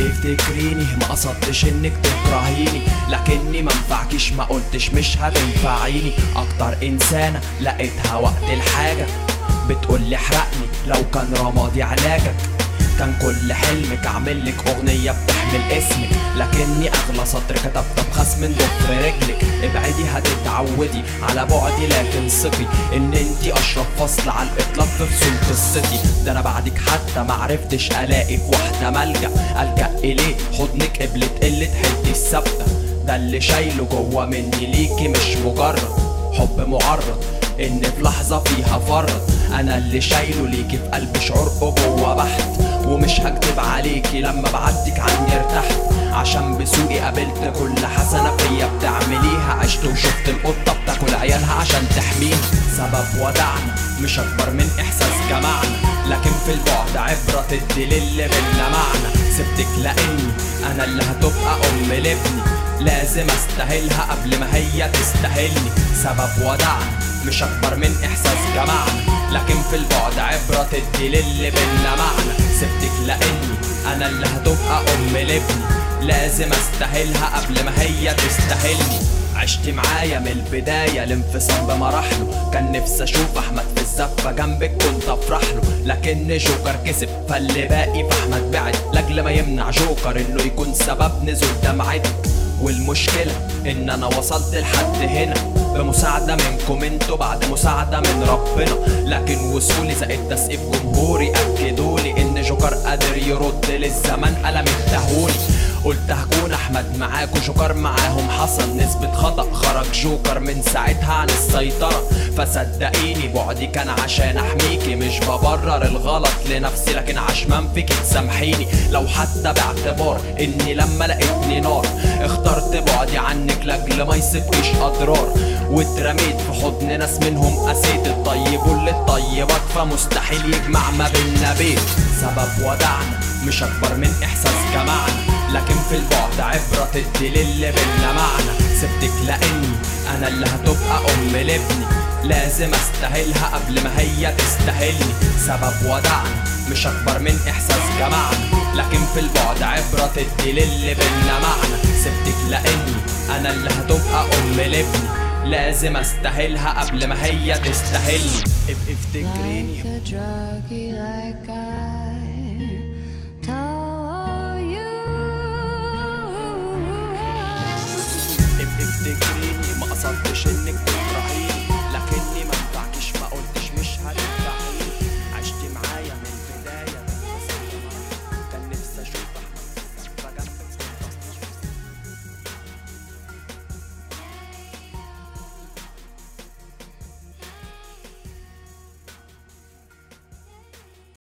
افتكريني ما قصدتش انك تكرهيني، لكني منفعكيش ما قلتش مش هتنفعيني. اكتر انسانة لقيتها وقت الحاجة بتقولي احرقني لو كان رمادي علاجك. كان كل حلمك اعملك اغنية بتحمل اسمك، لكني اغلى سطر كتبته بخس من ضفر رجلك. ابعدي هتتعودي على بعدي، لكن ثقي ان انتي اشرف فصل على الاطلاق في فصول قصتي. ده انا بعدك حتى معرفتش الاقي في واحدة ملجأ الجأ اليه، حضنك قبلة قلة حيلتي الثابتة. ده اللي شايله جوا مني ليكي مش مجرد حب معرض ان في لحظة فيها فرط. انا اللي شايله ليكي في قلبي شعور ابوة بحت، ومش هكتب عليكي لما بعدتك عني ارتحت. عشان بسوقي قابلت كل حسنة فيا بتعمليها، عشت وشفت القطة بتاكل عيالها عشان تحميها. سبب ودعنا مش اكبر من احساس جمعنا، لكن في البعد عبرة تدي للي بينا معنى. سبتك لاني انا اللي هتبقى ام لابني، لازم استاهلها قبل ما هي تستاهلني. سبب ودعنا مش اكبر من احساس جمعنا، لكن في البعد عبرة تدي للي بينا معنى. سبتك لاني انا اللي هتبقى ام لابني، لازم استاهلها قبل ما هي تستاهلني. عشت معايا من البداية الانفصام بمراحله، كان نفسي اشوف احمد في الزفة جنبك كنت افرح له، لكن جوكر كسب فاللي باقي في احمد بعد، لاجل ما يمنع جوكر انه يكون سبب نزول دمعتك. والمشكلة ان انا وصلت لحد هنا بمساعدة منكم انتوا بعد مساعدة من ربنا، لكن وصولي زائد تسقيف جمهوري اكدولي ان جوكر قادر يرد للزمن قلم اداهولي. قلت هكون احمد معاكوا جوكر معاهم، حصل نسبة خطأ خرج جوكر من ساعتها عن السيطرة. فصدقيني بعدي كان عشان احميكي، مش ببرر الغلط لنفسي لكن عشمان فيكي تسامحيني. لو حتى باعتبار اني لما لقيتني نار اخترت بعدي عنك لاجل ما يصيبكيش اضرار، واترميت في حضن ناس منهم قسيت الطيب للطيبات، فمستحيل يجمع ما بينا بيت. سبب ودعنا مش اكبر من احساس جمعنا، لكن في البعد عبرة تدي للي بينا معنى. سبتك لاني انا اللي هتبقى ام لابني، لازم استاهلها قبل ما هي تستاهلني. سبب ودعنا مش اكبر من احساس جمعنا، لكن في البعد عبرة تدي للي بينا معنى. سبتك لاني انا اللي هتبقى ام لابني، لازم استاهلها قبل ما هي تستاهلني. افتكريني افتكريني ما قصدتش